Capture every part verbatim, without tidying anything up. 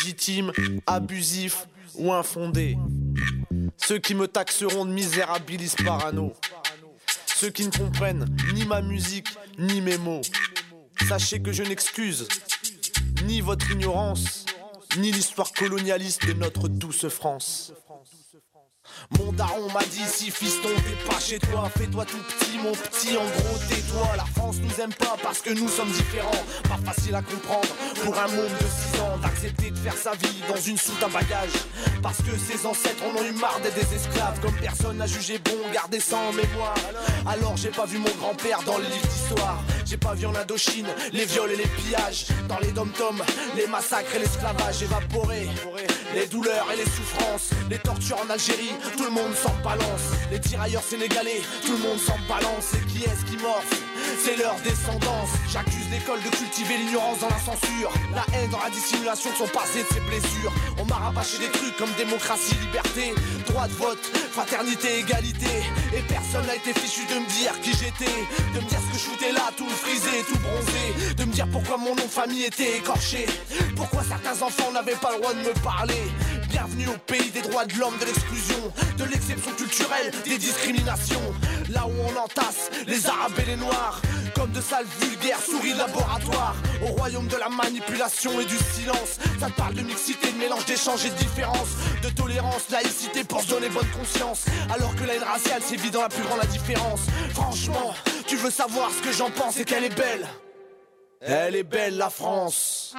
illégitimes, abusifs ou infondés. Ceux qui me taxeront de misérabilis parano. Ceux qui ne comprennent ni ma musique, ni mes mots. Sachez que je n'excuse ni votre ignorance, ni l'histoire colonialiste de notre douce France. Mon daron m'a dit si fiston t'es pas chez toi, fais-toi tout petit mon petit, en gros tais-toi. La France nous aime pas parce que nous sommes différents. Pas facile à comprendre pour un môme de six ans d'accepter de faire sa vie dans une soute à bagages. Parce que ses ancêtres en ont eu marre d'être des esclaves. Comme personne n'a jugé bon garder ça en mémoire. Alors j'ai pas vu mon grand-père dans les livres d'histoire. J'ai pas vu en Indochine les viols et les pillages. Dans les dom-toms, les massacres et l'esclavage évaporé. Les douleurs et les souffrances, les tortures en Algérie, tout le monde s'en balance. Les tirailleurs sénégalais, tout le monde s'en balance. Et qui est-ce qui morfe? C'est leur descendance. J'accuse l'école de cultiver l'ignorance dans la censure, la haine dans la dissimulation de son passé, de ses blessures. On m'a rabâché des trucs comme démocratie, liberté, droit de vote, fraternité, égalité. Et personne n'a été fichu de me dire qui j'étais, de me dire ce que je foutais là, tout frisé, tout bronzé, de me dire pourquoi mon nom de famille était écorché, pourquoi certains enfants n'avaient pas le droit de me parler. Bienvenue au pays des droits de l'homme, de l'exclusion, de l'exception culturelle, des discriminations. Là où on entasse les arabes et les noirs comme de sales vulgaires souris de laboratoire. Au royaume de la manipulation et du silence. Ça te parle de mixité, de mélange d'échanges et de différence, de tolérance, laïcité pour se donner bonne conscience. Alors que la haine raciale sévit dans la plus grande indifférence. Franchement, tu veux savoir ce que j'en pense et qu'elle est belle. Elle est belle la France.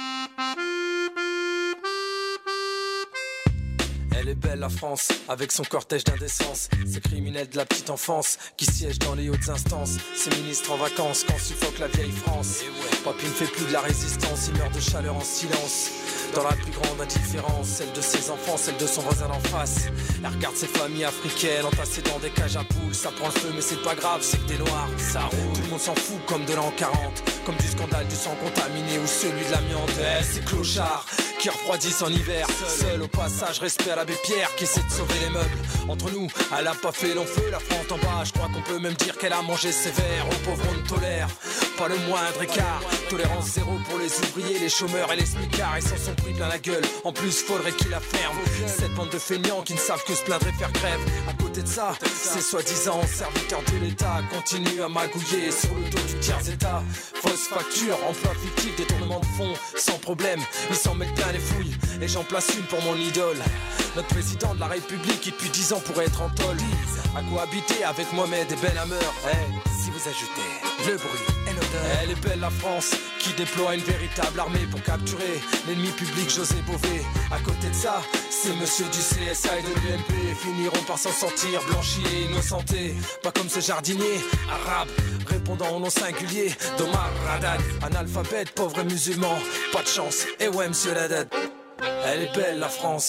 Elle est belle la France, avec son cortège d'indécence. Ces criminels de la petite enfance qui siègent dans les hautes instances. Ces ministres en vacances quand suffoque la vieille France. Papy ne fait plus de la résistance, il meurt de chaleur en silence. Dans la plus grande indifférence, celle de ses enfants, celle de son voisin d'en face. Elle regarde ses familles africaines entassées dans des cages à poules. Ça prend le feu mais c'est pas grave, c'est que des noirs, ça roule. Tout le monde s'en fout comme de l'an quarante, comme du scandale du sang contaminé ou celui de l'amiante. Eh, ces clochards qui refroidissent en hiver, seul au passage, respect à l'abbé Pierre qui essaie de sauver les meubles. Entre nous, elle a pas fait long feu, la France en bas. Je crois qu'on peut même dire qu'elle a mangé sévère. Aux pauvres on ne tolère pas le moindre écart. Tolérance zéro pour les ouvriers, les chômeurs et les smicards. Ils s'en sont pris plein la gueule, en plus faudrait qu'ils la ferment. Cette bande de feignants qui ne savent que se plaindre et faire grève. À côté de ça, ces soi-disant serviteurs de l'État continuent à magouiller sur le dos du tiers-état. Fausse facture, emploi fictif, détournement de fonds, sans problème, ils s'en mettent plein les fouilles. Et j'en place une pour mon idole, notre président de la République qui depuis dix ans pourrait être en tôle. À cohabiter avec Mohamed et Ben Hammer. Hey, si vous ajoutez le bruit et l'odeur. Elle est belle la France qui déploie une véritable armée pour capturer l'ennemi public José Bové. À côté de ça, ces messieurs du C S A et de l'U M P finiront par s'en sortir blanchis et innocentés. Pas comme ce jardinier arabe répondant au nom singulier d'Omar Haddad. Analphabète, pauvre et musulman, pas de chance. Et ouais monsieur Haddad, elle est belle la France.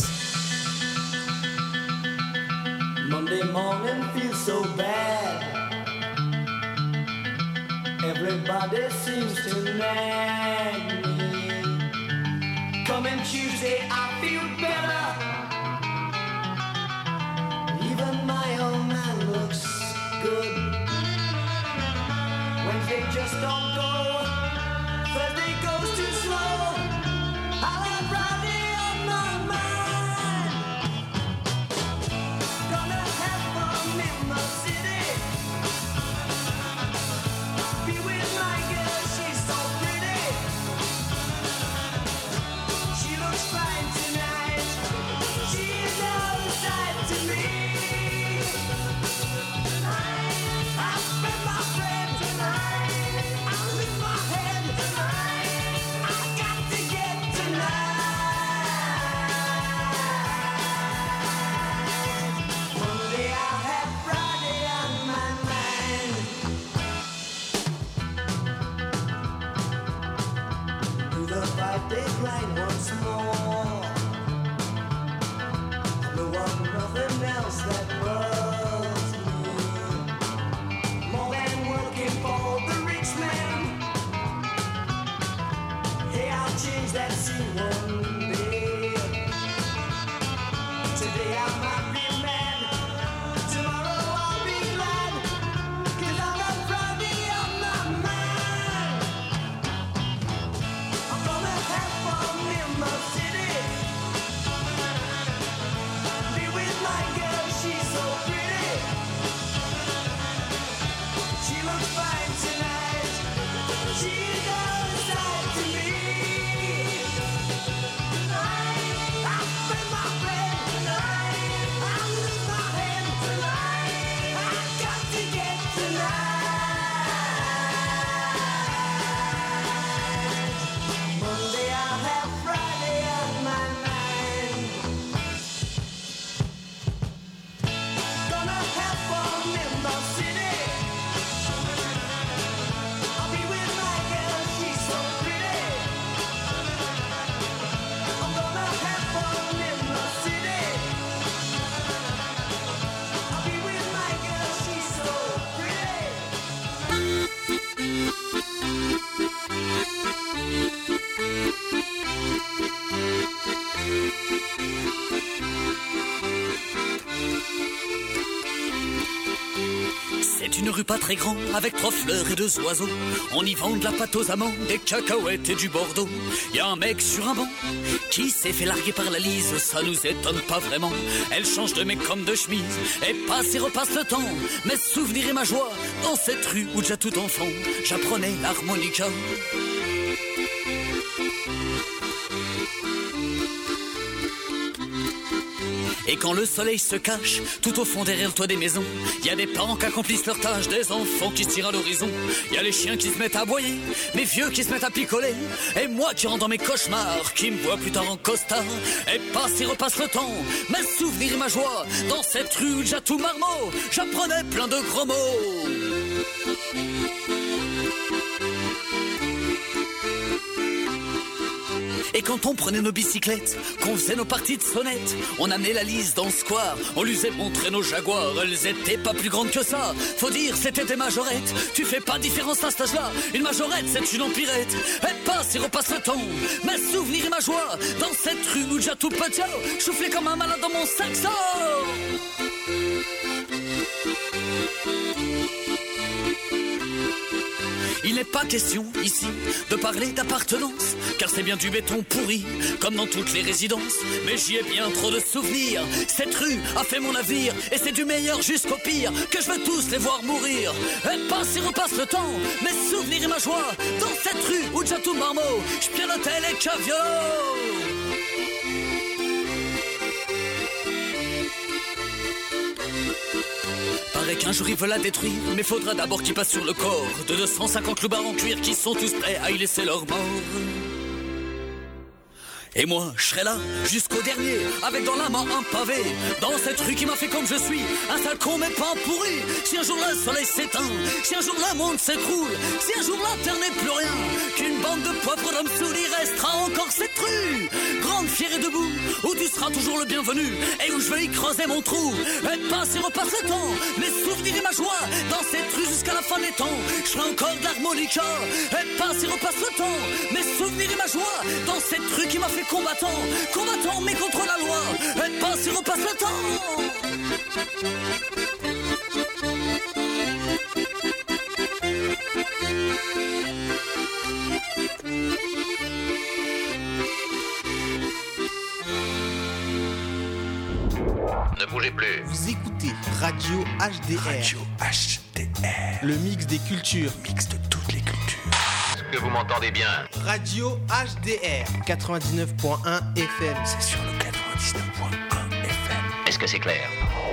Monday morning feels so bad. Everybody seems to nag me. Coming Tuesday I feel better. Even my old man looks good. Wednesday just don't go. Thursday goes too slow. I want Friday on my mind. Gonna have fun in the city. Be with my girl, she's so pretty. She looks fine tonight. She's no side to me. I spent my friend tonight. I lose my head tonight. I got une rue pas très grande, avec trois fleurs et deux oiseaux. On y vend de la pâte aux amandes, des cacahuètes et du Bordeaux. Y a un mec sur un banc qui s'est fait larguer par la Lise, ça nous étonne pas vraiment. Elle change de mec comme de chemise, et passe et repasse le temps. Mes souvenirs et ma joie, dans cette rue où déjà tout enfant, j'apprenais l'harmonica. Et quand le soleil se cache, tout au fond derrière le toit des maisons, y a des parents qui accomplissent leur tâche, des enfants qui se tirent à l'horizon. Y a les chiens qui se mettent à aboyer, mes vieux qui se mettent à picoler, et moi qui rentre dans mes cauchemars, qui me vois plus tard en costard. Et passe et repasse le temps, mes souvenirs et ma joie, dans cette rue où déjà tout marmot, j'apprenais plein de gros mots. Et quand on prenait nos bicyclettes, qu'on faisait nos parties de sonnettes, on amenait la Lise dans le square, on lui faisait montrer nos jaguars, elles étaient pas plus grandes que ça. Faut dire, c'était des majorettes, tu fais pas différence à cet âge-là, une majorette c'est une empirette. Elle passe et repasse le temps, mes souvenirs et ma joie, dans cette rue où déjà tout petit, soufflé comme un malade dans mon saxo. Il n'est pas question, ici, de parler d'appartenance, car c'est bien du béton pourri, comme dans toutes les résidences. Mais j'y ai bien trop de souvenirs, cette rue a fait mon navire, et c'est du meilleur jusqu'au pire, que je veux tous les voir mourir. Et passe et repasse le temps, mes souvenirs et ma joie, dans cette rue où déjà tout marmot, je pianotais les caviolos. Paraît qu'un jour il veut la détruire, mais faudra d'abord qu'il passe sur le corps de deux cent cinquante loupards en cuir qui sont tous prêts à y laisser leur mort. Et moi, je serai là, jusqu'au dernier, avec dans la main un pavé, dans cette rue qui m'a fait comme je suis, un sale con mais pas pourri. Si un jour là le soleil s'éteint, si un jour là le monde s'écroule, si un jour là terre n'est plus rien, qu'une bande de pauvres d'hommes saouls, il restera encore cette rue, grande, fière et debout, où tu seras toujours le bienvenu, et où je vais y creuser mon trou. Et passe et repasse le temps, mes souvenirs et ma joie, dans cette rue jusqu'à la fin des temps, je ferai encore de l'harmonica. Et passe et repasse le temps, mes souvenirs et ma joie, dans cette rue qui m'a fait combattant, combattant mais contre la loi. Et passe et repasse le temps. Ne bougez plus. Vous écoutez Radio H D R. Radio H D R. Le mix des cultures. Mix de toutes les cultures. Est-ce que vous m'entendez bien? Radio H D R quatre-vingt-dix-neuf point un F M. C'est sur le quatre-vingt-dix-neuf point un F M. Est-ce que c'est clair?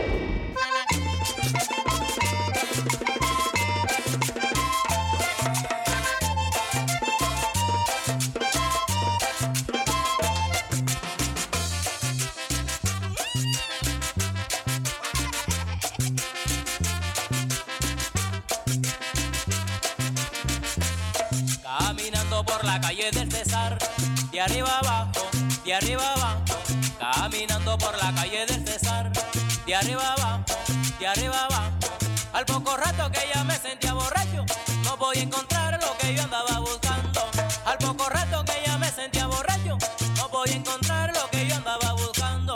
Caminando por la calle del César, de arriba abajo, de arriba abajo. Caminando por la calle del César, de arriba abajo, de arriba abajo. Al poco rato que ya me sentía borracho, no voy a encontrar lo que yo andaba buscando. Al poco rato que ya me sentía borracho, no voy a encontrar lo que yo andaba buscando.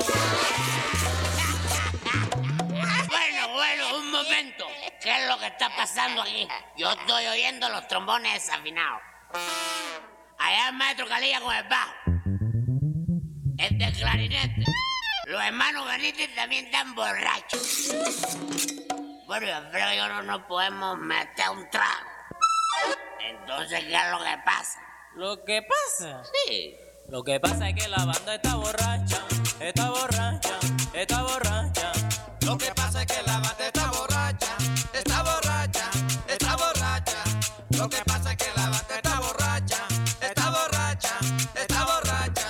Bueno, bueno, un momento. ¿Qué es lo que está pasando aquí? Yo estoy oyendo los trombones desafinados. Allá el maestro Calilla con el bajo. El del clarinete. Los hermanos Benítez también están borrachos. Bueno, yo creo que no nos podemos meter un trago. Entonces, ¿qué es lo que pasa? ¿Lo que pasa? Sí. Lo que pasa es que la banda está borracha, está borracha, está borracha. Lo que pasa es que la banda está borracha, está borracha, está borracha. Lo que pasa es que la banda está borracha, está borracha, está borracha.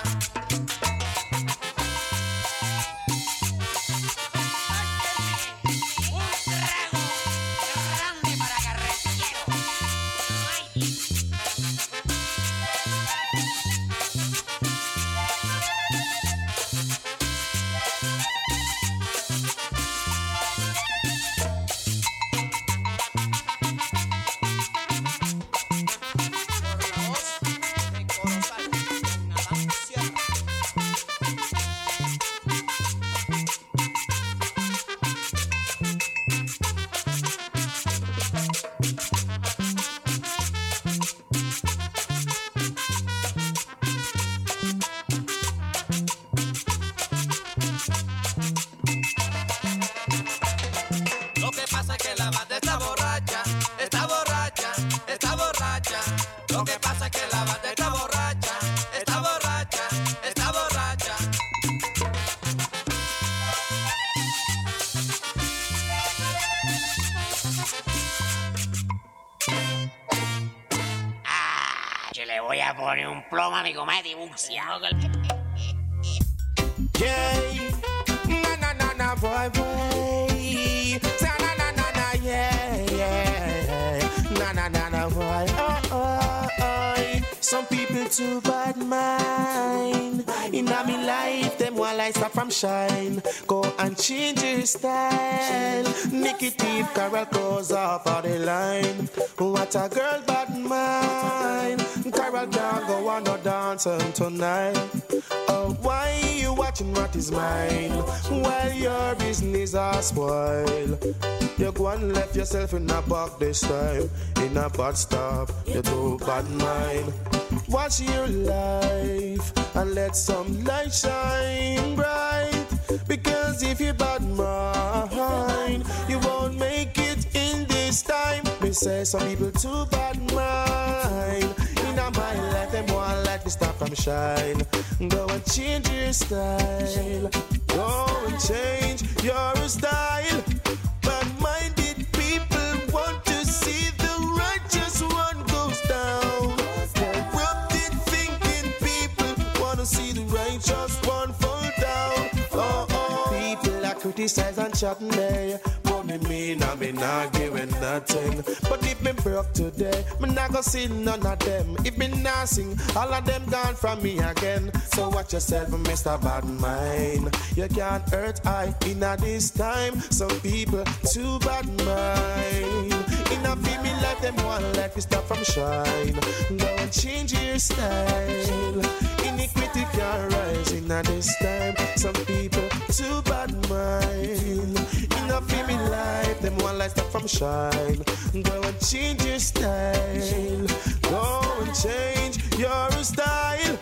Un trago grande para carretillero. Ay. pone un plomo a mi comete y buceado que el... Yeah, na na na na boy boy, sa na na na na yeah yeah, na na na na boy oh oh oh. Some people too bad mind. In a me life, them while I start from shine. Go and change your style. Nicky Thief, Carol goes off of the line. What a girl bad mind. Carol can't go on no dancing tonight. Oh, why you watching what is mine? While your business are spoiled. You go and left yourself in a box this time. In a bad stop, you do bad mind. Watch your life and let some light shine bright. Because if you bad mind, you won't make it in this time. Me say some people too bad mind. In a my life, them want let me stop from shine. Go and change your style. Go and change your style. Bad-minded people want to see the righteous one goes down. Corrupted thinking people want to see the righteous one fall down. Oh, oh. People are criticize and chatting there. What me mean, I mean not giving nothing. But if me broke today, me not gonna see none of them. If me not sing, all of them gone from me again. So watch yourself, Mister Bad Mind. You can't hurt I in a this time. Some people too bad mind. In a female life, them want let me stop from shine. Go and change your style. Iniquity can rise in a this time. Some people too bad mind. In a female life, them want let stop from shine. Go and change your style. Go and change your style.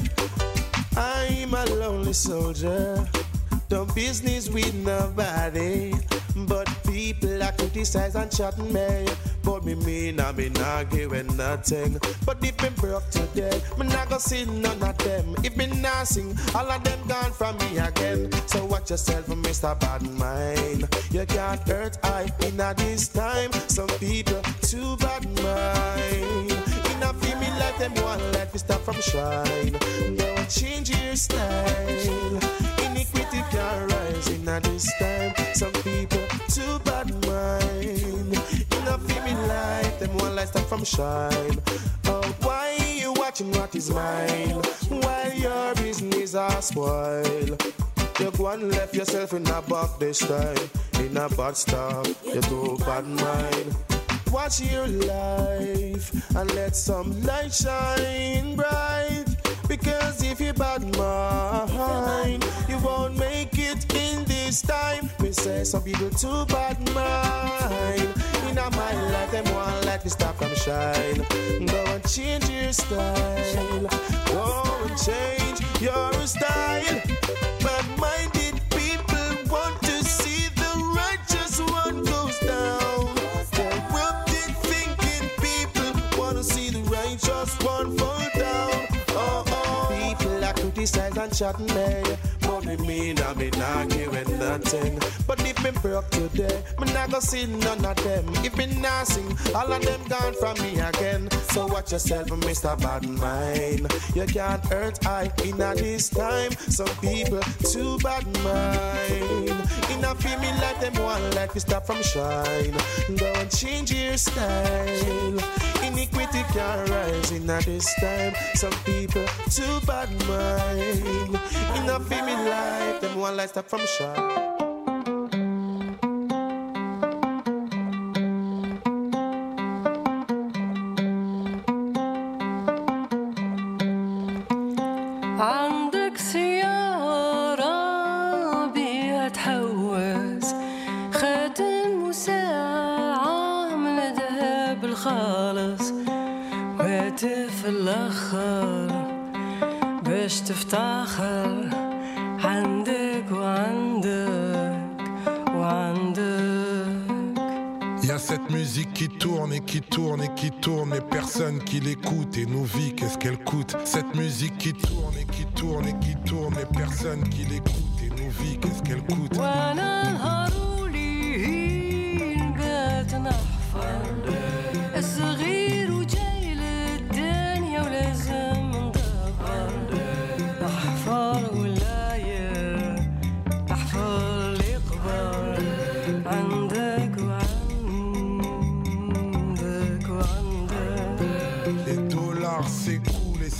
I'm a lonely soldier. Don't business with nobody. But people are criticize and chat me. But me mean I mean not giving nothing. But if me broke today, me not gonna see none of them. If me not sing, all of them gone from me again. So watch yourself, Mister Bad Mind. You can't hurt I in a this time. Some people too bad mind. In a female life, them want let me stop from shine. Go and change your style. Iniquity can rise in a this time. Some people too bad mind. In a female life, them want light stop from shine. Oh, why you watching what is mine? While your business are spoiled. You go and left yourself in a box this time. In a bad stop, you too bad mind. Watch your life and let some light shine bright. Because if you bad mind, you won't make it in this time. Me say some people too bad mind. In a my life, them want let me stop from shine. Go and change your style. Go and change your style. Bad-minded people want to see the righteous one goes down. Corrupted thinking people want to see the righteous one fall down. Oh, oh. People are criticize and chat me. But me mean I mean not giving nothing. But if me broke today, me not gonna see none of them. If me not sing, all of them gone from me again. So watch yourself, Mister Bad Mind. You can't hurt I in a this time. Some people too bad mind. In a female life, them want let me stop from shine. Go and change your style. Iniquity can rise in a this time. Some people too bad mind. In a female life, them want let stop from shine. عندك سيارة بيها تحوز خاتم وساعة من ذهب الخالص وهاتف الأخر باش تفتخر عندك وعندك وعندك. Il y a cette musique qui tourne et qui tourne et qui tourne, mais personne qui l'écoute. Et nos vies, qu'est-ce qu'elle coûte? Cette musique qui tourne et qui tourne et qui tourne, mais personne qui l'écoute. Et nos vies, qu'est-ce qu'elle coûte? وانا نهارولي نبات نحفر الصغير وجاي للدنيا ولازم نضحي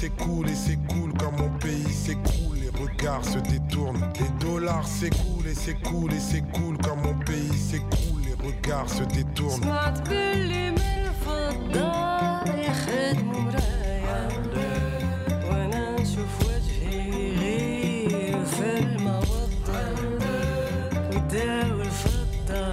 s'écoulent et s'écoulent quand mon pays s'écroule. Les regards se détournent, les dollars s'écoulent et s'écoulent et s'écoulent quand mon pays s'écroule. Les regards se détournent. سمعت باللي من الفضة يخدموا مرايا وانا نشوف وجهي غير في الموضة وداو الفضة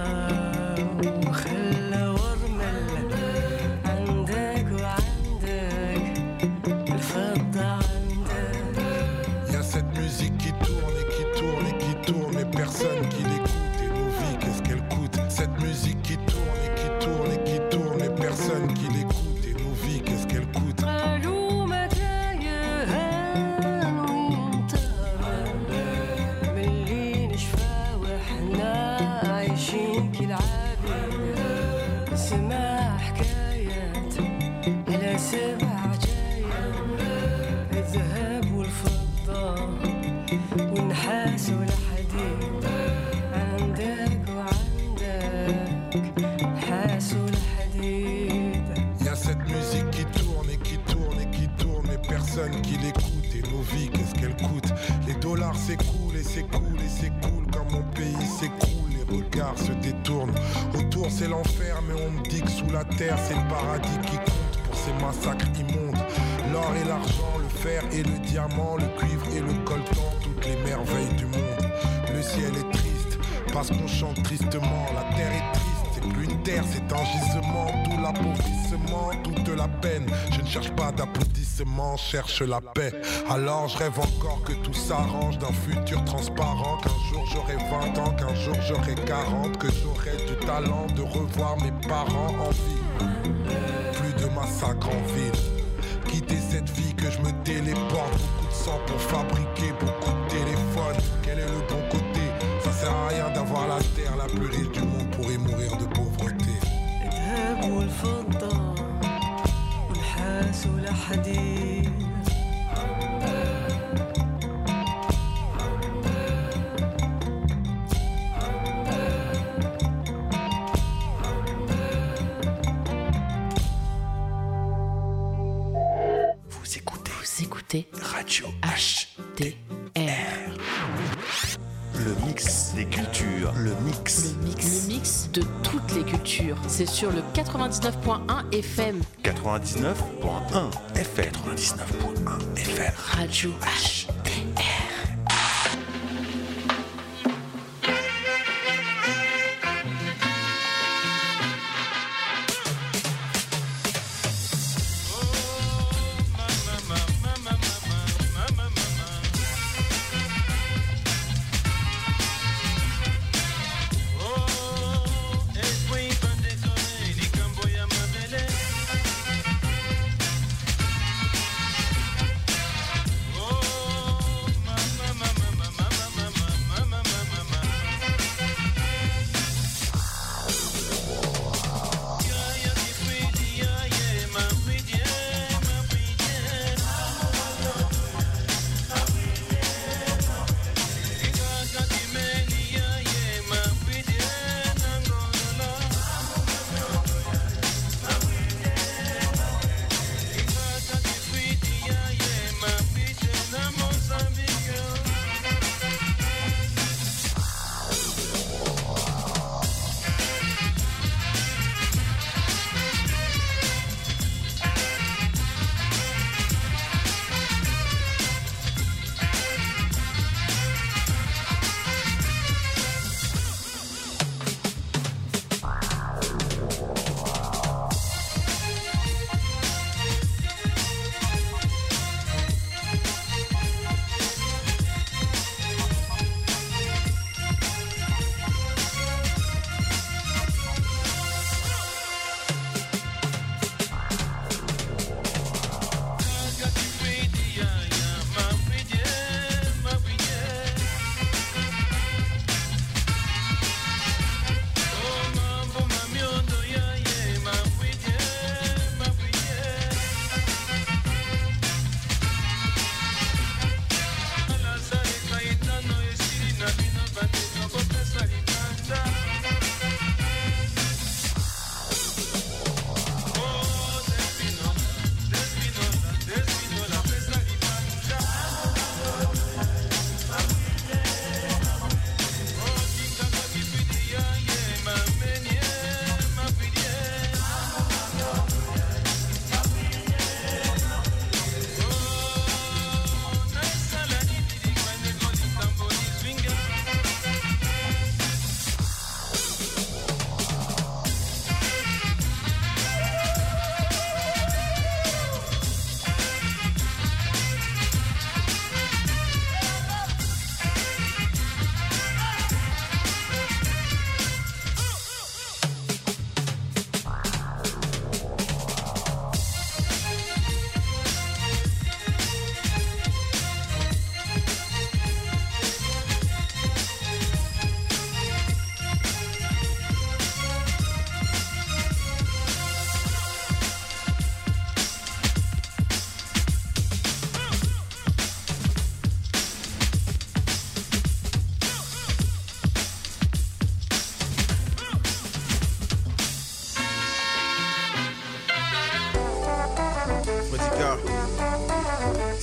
وخلى ورمل عندك وعندك الفضة عندك. Y'a cette musique qui tourne et qui tourne et qui tourne, mais personne qui l'écoute et nos vies qu'est-ce qu'elle coûte. Cette musique qui tourne et qui tourne et qui tourne, mais personne qui l'écoute et nos vies qu'est-ce qu'elle coûte. قالوا متى يهان وينتهى ملي نشفى واحنا عايشين كالعبيد. سمع حكايات على سبع عجايب الذهب والفضة والنحاس والحديد عندك وعندك نحاس والحديد. Y'a cette musique qui tourne et qui tourne et qui tourne, mais personne qui l'écoute et nos vies qu'est-ce qu'elle coûte. Les dollars s'écoulent et s'écoulent et s'écoulent quand mon pays s'écroule. Les regards se détournent. Autour c'est l'enfer, mais on me dit que sous la terre c'est le paradis qui compte pour ces massacres immondes. L'or et l'argent, le fer et le diamant, le cuivre et le coltan, toutes les merveilles du monde. Le ciel est triste parce qu'on chante tristement. La terre est triste. C'est plus une terre, c'est un gisement, tout l'appauvrissement, toute la peine. Je ne cherche pas d'applaudissements, cherche la paix. Alors je rêve encore que tout s'arrange, d'un futur transparent, qu'un jour j'aurai vingt ans, qu'un jour j'aurai quarante, que j'aurai du talent de revoir mes parents en vie. Plus de massacres en ville, quitter cette vie que je me téléporte. Beaucoup de sang pour fabriquer beaucoup de téléphones. Quel est le bon côté? Ça sert à rien d'avoir la terre la plus riche du monde pour y mourir de pauvreté. الذهب والفضة والنحاس والحديد. Vous écoutez, Vous écoutez Radio H T R. Le mix des cultures. Le mix. Le mix. Le mix de toutes les cultures. C'est sur le quatre-vingt-dix-neuf point un F M. quatre-vingt-dix-neuf point un F M. quatre-vingt-dix-neuf point un F M. Radio H T R. Oh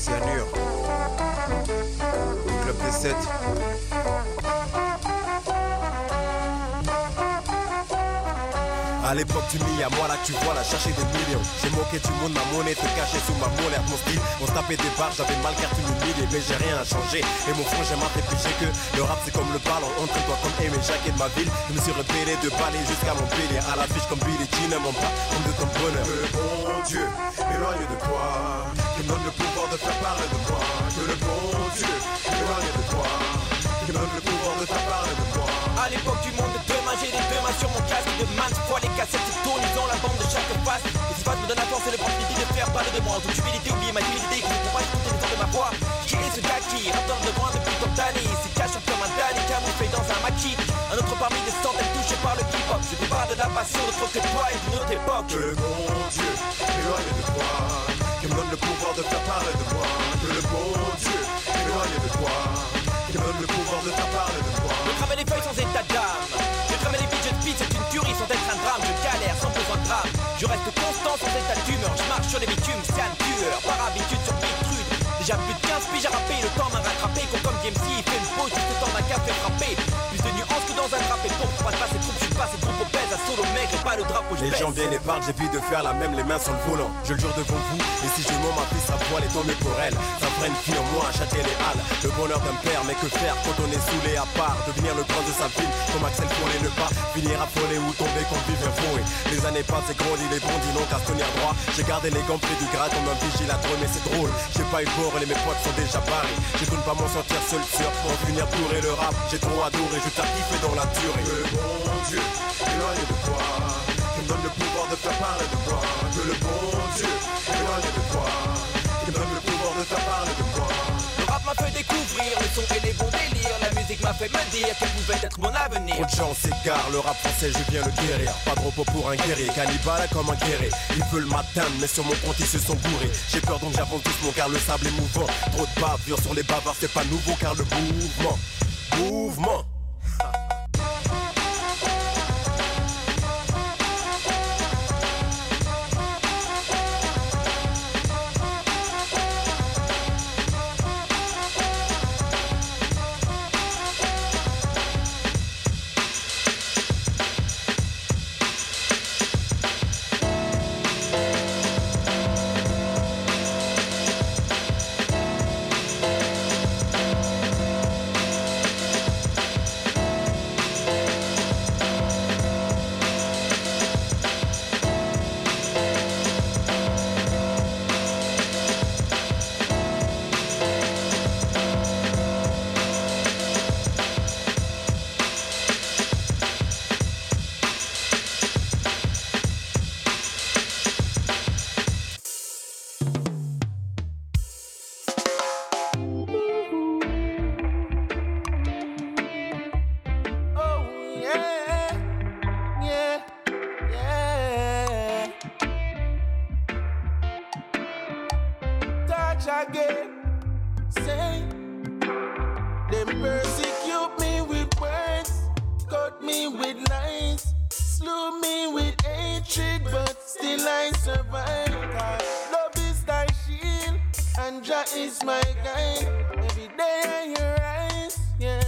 Cyanure. Club des sept. À l'époque du mi à moi là tu vois là chercher des millions. J'ai moqué du monde, ma monnaie te cachait sous ma molaire. Mon style, on se tapait des barres, j'avais mal car tu m'humiliais. Mais j'ai rien à changer. Et mon front j'ai m'appris que le rap c'est comme le ballon. Entraîne-toi comme Aimé Jacquet de ma ville. Je me suis repéré de balai jusqu'à mon pilier. À la fiche comme Billy Jean, mon pas comme de ton bonheur. Que le bon Dieu éloigne de toi, qui me donne le pouvoir de faire parler de moi. Que le bon Dieu éloigne de toi, qui me donne le pouvoir de faire parler de moi. À l'époque du monde de demain, j'ai les deux mains sur mon casque de maintes fois les cassettes se tournent, ils ont la bande de chaque face. Les espaces me donnent la force et l'opportunité de faire parler de moi. En toute humilité, oublier ma timidité, qui ne peut pas écouter les temps de ma voix. Qui est ce gars qui rappe dans le devant depuis tant d'années? C'est cache comme un damné, camouflé dans un maquis. Un autre parmi des centaines touché par le hip-hop. Je débat de la passion d'autre que toi et d'une autre époque. Que le bon Dieu éloigne de toi, qui me donne le pouvoir de faire parler de moi. Que le bon Dieu éloigne de toi, qui me donne le pouvoir de faire parler de moi. Je cramais les feuilles sans état d'âme. Je cramais les billes, je speed, c'est une tuerie sans être un drame. Je galère sans besoin de drame. Je reste constant sans état d'humeur. Je marche sur les bitumes, c'est un tueur. Par habitude sur Pitrude. Déjà plus de quinze piges à rapper, le temps m'a rattrapé. Con comme D M C, il fait une pause, juste le temps d'un café frappé. Plus de nuances que dans un drapé. Pour pas de passer trop, je suis pas ces troupes obèses. À solo maigre et pas le drapeau, je Les gens viennent et parlent, j'ai envie de faire la même, les mains sur le volant. Je le jure devant vous, et si je mens ma fille, ça voile et tombé pour elle. Ça prenne fille en moi à châter les halles. Le bonheur d'un père, mais que faire quand on est saoulé à part? Devenir le grand de sa ville, comme Axel pour les ne pas finir affolé ou tomber qu'on vive un faux. Les années passent et grandit, les bondis non qu'à se tenir droit. J'ai gardé les gants près du gras comme un vigile à trône, mais c'est drôle. J'ai pas eu peur et mes potes sont déjà barrés. Je ne pas m'en sortir seul sur pour finir bourré le rap. J'ai trop adoré, je t'ai kiffé dans la durée. Que le bon Dieu éloigne de toi, qui me donne le pouvoir de faire parler de moi. Que le bon Dieu éloigne de toi, qui me donne le pouvoir de faire parler de moi. Le rap m'a fait découvrir le son et les bons délires. La musique m'a fait me dire qu'elle pouvait être mon avenir. Trop de gens s'égarent, le rap français je viens le guérir. Pas de repos pour un guerrier, cannibale comme un guerrier. Ils veulent m'atteindre mais sur mon compte ils se sont bourrés. J'ai peur donc j'avance doucement car le sable est mouvant. Trop de bavures sur les bavards c'est pas nouveau car le mouvement, mouvement. Again, say them persecute me with words, cut me with lies, slew me with hatred, but still I survive. Cause love is thy shield, and Jah is my guide. Every day I hear eyes, yeah.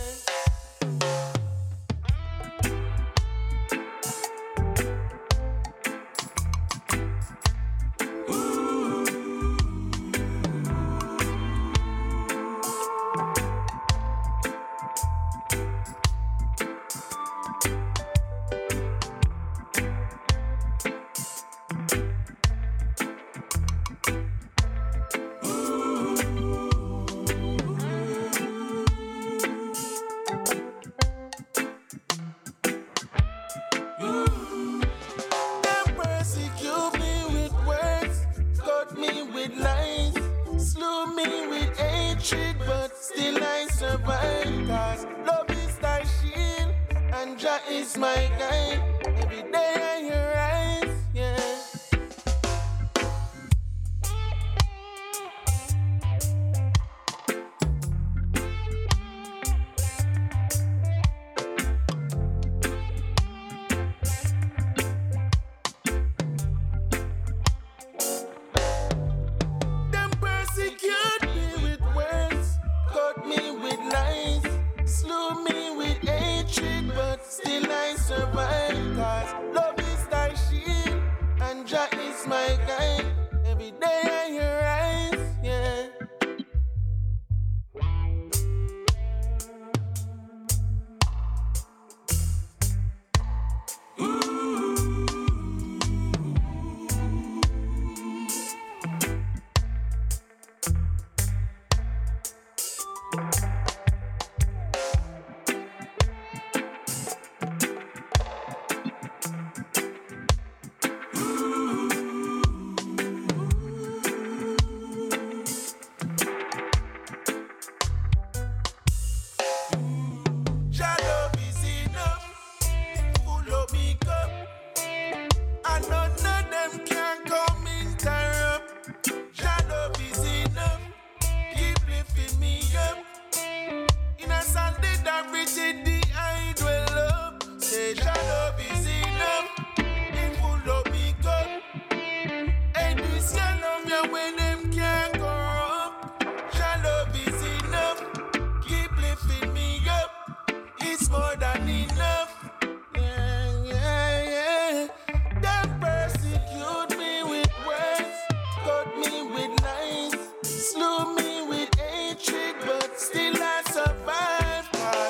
Is my guide. Every day I hear eyes, yeah. Them persecute me survive. Cause love is thy shield and Jah is my guide. Every day I hear rise, yeah.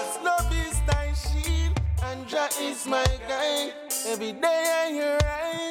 Every day I hear rise.